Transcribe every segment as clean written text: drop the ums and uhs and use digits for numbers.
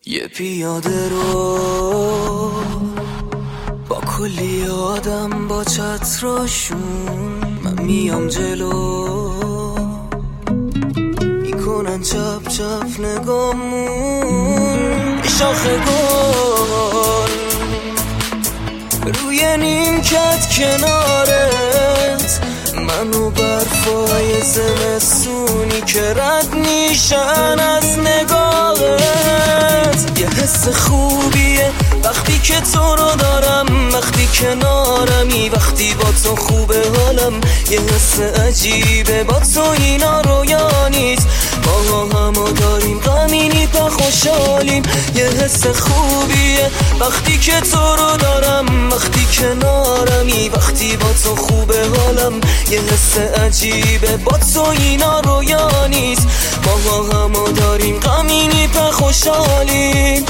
یه پیاده رو با کلی آدم با چتراشون، من میام جلو میکنن چپ چپ نگامون. شاخه گل روی نیمکت کنارت، منو برفای زمستونی که رد میشن از نگاهت. یه حس خوبیه وقتی که تو رو دارم، وقتی کنارمی، وقتی با تو خوبه حالم. یه حس عجیبه با تو اینا رویا نیست، ما همو داریم غمینی پا خوشحالیم. یه حس خوبیه وقتی که تو رو دارم، وقتی کنارمی، وقتی با تو خوبه حالم. یه حس عجیبه با تو اینا رویا نیست، ما همو داریم غمینی پا خوشحالیم.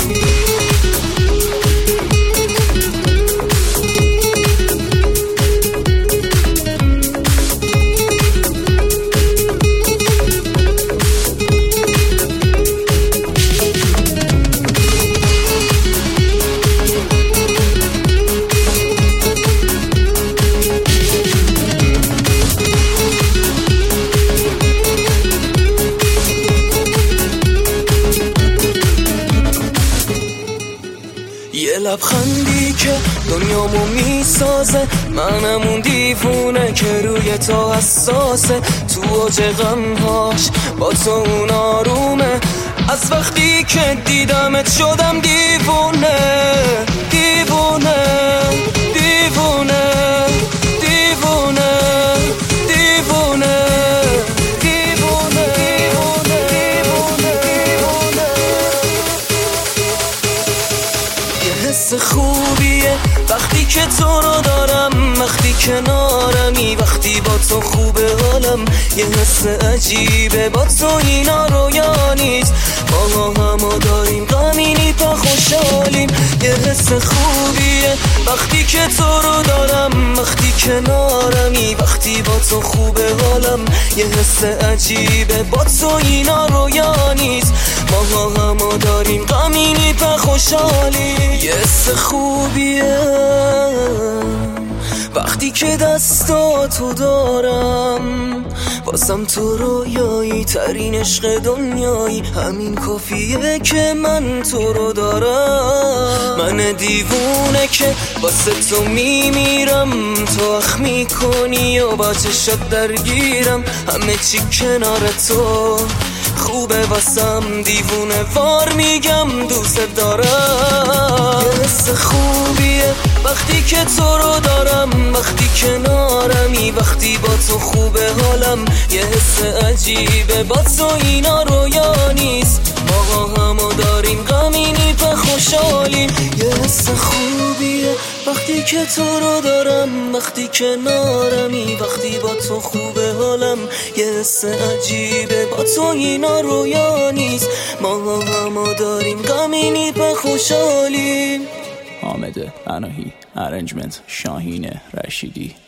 یه لبخندی که دنیامو میسازه، منم اون دیوونه که روی تو حساسه. تو اوج غمهاش با تو اون آرومه، از وقتی که دیدمت شدم دیوونه دیوونه دیوونه دیوونه دیوونه دیوونه دیوونه. یه حس خوبیه وقتی که تو رو دارم، وقتی کنارمی، وقتی با تو خوبه حالم. یه حس عجیبه با تو اینا رویا نیست، ما همو داریم غمینی پا خوشحالیم. یه حس خوبیه وقتی که تو رو دارم، وقتی کنارمی، وقتی با تو خوبه حالم. یه حس عجیبه با تو اینا رویا نیست، ما همو داریم غمینی پا خوشحالیم. یه حس خوبیه وقتی که دستاتو دارم، واسم تو رویایی ترین عشق دنیایی. همین کافیه که من تو رو دارم، من دیوونه که واسه تو میمیرم. تو اخ میکنی و با چشات درگیرم، همه چی کنار تو خوبه واسم. دیوونه وار میگم دوست دارم. یه حس خوبیه وقتی که تو رو دارم، وقتی کنارمی، وقتی با تو خوبه حالم. یه حس عجیبه با تو اینا رویا نیست، ما همو داریم غمینی پا خوشحالیم. یه حس خوبیه وقتی که تو رو دارم، وقتی کنارمی، وقتی با تو خوبه حالم. یه حس عجیبه با تو اینا رویا نیست، ما همو داریم غمینی پا خوشحالیم. حامد پناهی، ارنجمنت شاهین رشیدی.